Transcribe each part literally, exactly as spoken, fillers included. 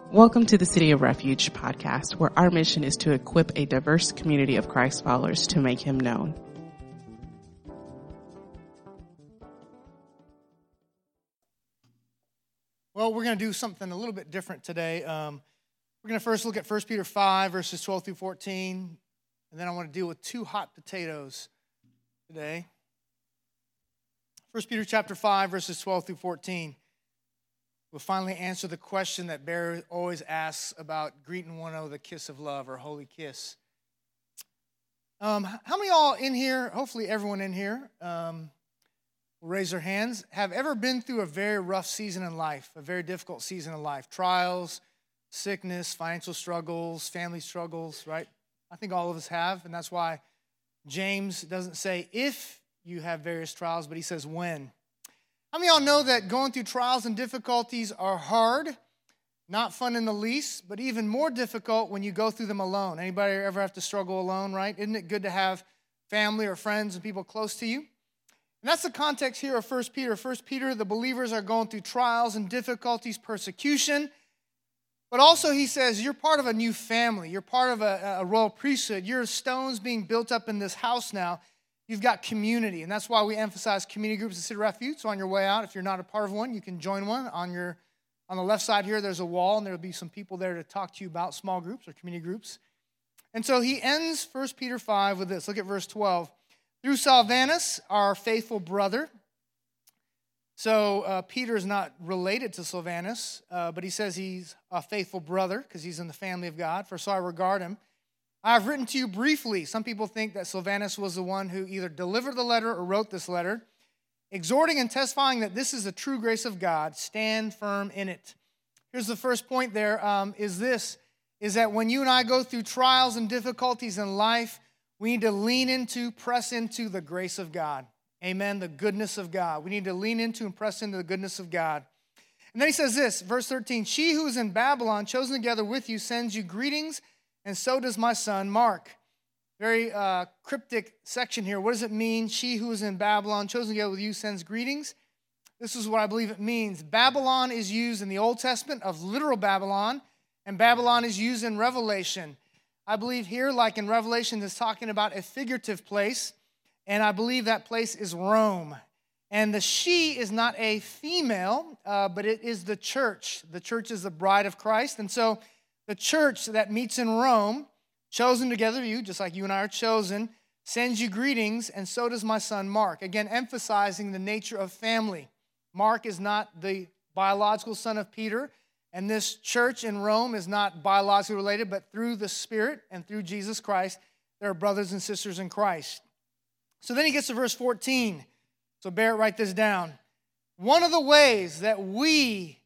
Welcome to the City of Refuge podcast, where our mission is to equip a diverse community of Christ followers to make him known. Well, we're going to do something a little bit different today. Um, we're going to first look at First Peter five, verses twelve through fourteen, and then I want to deal with two hot potatoes today. First Peter chapter five, verses twelve through fourteen. We'll finally answer the question that Bear always asks about greeting one another with a kiss of love or holy kiss. Um, how many of y'all in here, hopefully everyone in here, um, will raise their hands, have ever been through a very rough season in life, a very difficult season in life? Trials, sickness, financial struggles, family struggles, right? I think all of us have, and that's why James doesn't say if you have various trials, but he says when. How many of y'all know that going through trials and difficulties are hard, not fun in the least, but even more difficult when you go through them alone? Anybody ever have to struggle alone, right? Isn't it good to have family or friends and people close to you? And that's the context here of First Peter. First Peter, the believers are going through trials and difficulties, persecution, but also he says you're part of a new family. You're part of a, a royal priesthood. You're stones being built up in this house now. You've got community, and that's why we emphasize community groups at City Refuge. So on your way out, if you're not a part of one, you can join one. On your on the left side here, there's a wall, and there'll be some people there to talk to you about small groups or community groups. And so he ends First Peter five with this. Look at verse twelve. Through Silvanus, our faithful brother. So uh, Peter is not related to Silvanus, uh, but he says he's a faithful brother because he's in the family of God. For so I regard him. I have written to you briefly. Some people think that Silvanus was the one who either delivered the letter or wrote this letter, exhorting and testifying that this is the true grace of God. Stand firm in it. Here's the first point there, um, is this, is that when you and I go through trials and difficulties in life, we need to lean into, press into the grace of God. Amen, the goodness of God. We need to lean into and press into the goodness of God. And then he says this, verse thirteen, she who is in Babylon, chosen together with you, sends you greetings, and so does my son, Mark. Very uh, cryptic section here. What does it mean? She who is in Babylon, chosen together with you, sends greetings. This is what I believe it means. Babylon is used in the Old Testament of literal Babylon, and Babylon is used in Revelation. I believe here, like in Revelation, it's talking about a figurative place, and I believe that place is Rome. And the she is not a female, uh, but it is the church. The church is the bride of Christ, and so the church that meets in Rome, chosen together you, just like you and I are chosen, sends you greetings, and so does my son Mark. Again, emphasizing the nature of family. Mark is not the biological son of Peter, and this church in Rome is not biologically related, but through the Spirit and through Jesus Christ, they are brothers and sisters in Christ. So then he gets to verse fourteen. So Barrett, write this down. One of the ways that we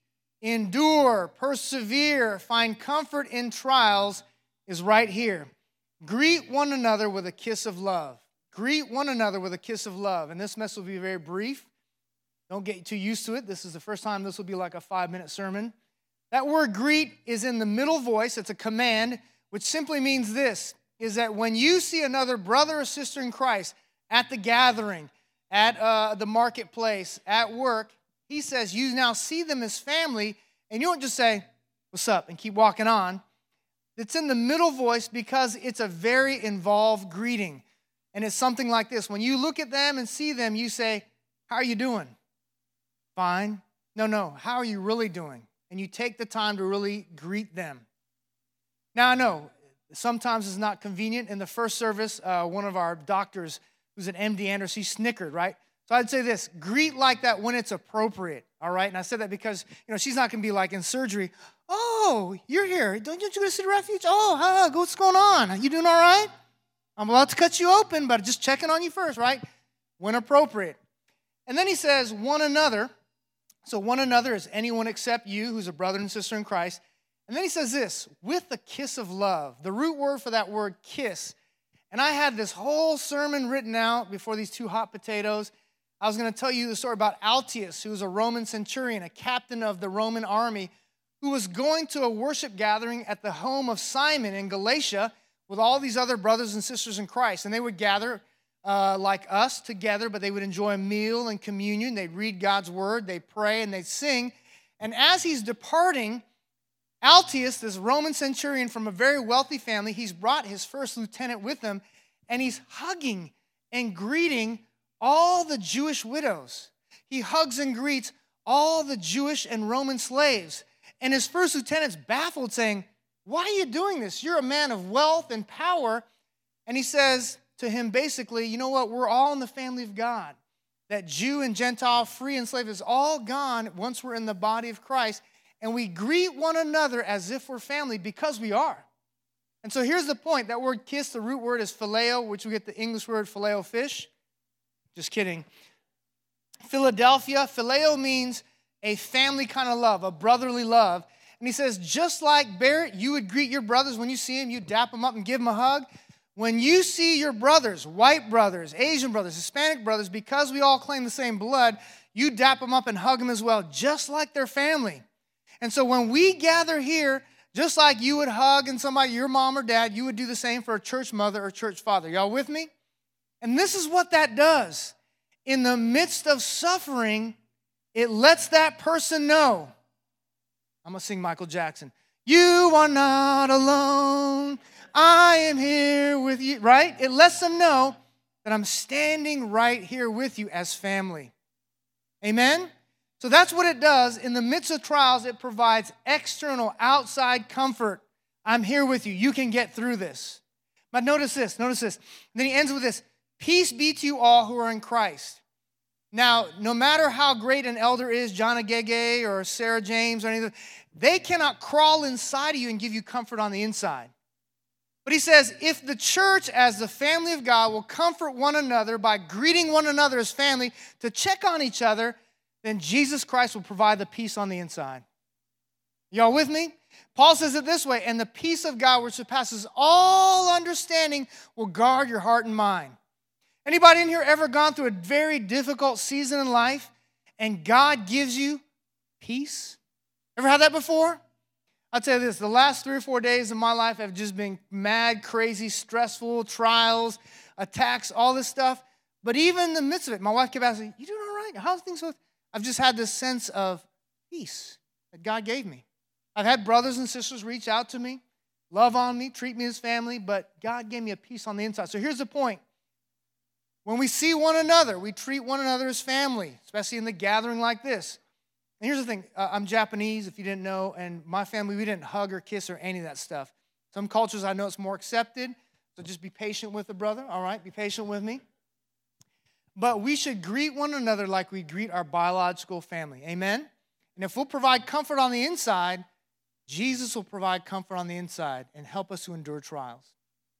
endure, persevere, find comfort in trials is right here. Greet one another with a kiss of love. Greet one another with a kiss of love. And this message will be very brief. Don't get too used to it. This is the first time this will be like a five-minute sermon. That word greet is in the middle voice. It's a command, which simply means this, is that when you see another brother or sister in Christ at the gathering, at uh, the marketplace, at work, he says you now see them as family, and you don't just say, what's up, and keep walking on. It's in the middle voice because it's a very involved greeting. And it's something like this. When you look at them and see them, you say, how are you doing? Fine. No, no, how are you really doing? And you take the time to really greet them. Now, I know sometimes it's not convenient. In the first service, uh, one of our doctors, who's an M D Anderson, he snickered, right? So I'd say this, greet like that when it's appropriate, all right? And I said that because, you know, she's not going to be like in surgery, oh, you're here. Don't you go to City Refuge? Oh, huh, what's going on? You doing all right? I'm about to cut you open, but just checking on you first, right? When appropriate. And then he says, one another. So one another is anyone except you who's a brother and sister in Christ. And then he says this, with a kiss of love. The root word for that word, kiss. And I had this whole sermon written out before these two hot potatoes. I was going to tell you the story about Altius, who was a Roman centurion, a captain of the Roman army, who was going to a worship gathering at the home of Simon in Galatia with all these other brothers and sisters in Christ. And they would gather uh, like us together, but they would enjoy a meal and communion. They'd read God's word, they'd pray, and they'd sing. And as he's departing, Altius, this Roman centurion from a very wealthy family, he's brought his first lieutenant with him, and he's hugging and greeting all the Jewish widows. He hugs and greets all the Jewish and Roman slaves. And his first lieutenant's baffled, saying, why are you doing this? You're a man of wealth and power. And he says to him basically, you know what? We're all in the family of God. That Jew and Gentile, free and slave is all gone once we're in the body of Christ. And we greet one another as if we're family because we are. And so here's the point. That word kiss, the root word is phileo, which we get the English word phileo fish. Just kidding. Philadelphia, phileo means a family kind of love, a brotherly love. And he says, just like Barrett, you would greet your brothers when you see them, you dap them up and give them a hug. When you see your brothers, white brothers, Asian brothers, Hispanic brothers, because we all claim the same blood, you dap them up and hug them as well, just like their family. And so when we gather here, just like you would hug and somebody, your mom or dad, you would do the same for a church mother or church father. Y'all with me? And this is what that does. In the midst of suffering, it lets that person know. I'm going to sing Michael Jackson. You are not alone. I am here with you, right? It lets them know that I'm standing right here with you as family. Amen? So that's what it does. In the midst of trials, it provides external, outside comfort. I'm here with you. You can get through this. But notice this, notice this. And then he ends with this. Peace be to you all who are in Christ. Now, no matter how great an elder is, John Agege or Sarah James or anything, they cannot crawl inside of you and give you comfort on the inside. But he says, if the church as the family of God will comfort one another by greeting one another as family to check on each other, then Jesus Christ will provide the peace on the inside. Y'all with me? Paul says it this way, and the peace of God which surpasses all understanding will guard your heart and mind. Anybody in here ever gone through a very difficult season in life and God gives you peace? Ever had that before? I'll tell you this, the last three or four days of my life have just been mad, crazy, stressful, trials, attacks, all this stuff. But even in the midst of it, my wife kept asking, you doing all right? How's things going? I've just had this sense of peace that God gave me. I've had brothers and sisters reach out to me, love on me, treat me as family, but God gave me a peace on the inside. So here's the point. When we see one another, we treat one another as family, especially in the gathering like this. And here's the thing. Uh, I'm Japanese, if you didn't know, and my family, we didn't hug or kiss or any of that stuff. Some cultures, I know it's more accepted, so just be patient with the brother, all right? Be patient with me. But we should greet one another like we greet our biological family. Amen? And if we'll provide comfort on the inside, Jesus will provide comfort on the inside and help us to endure trials.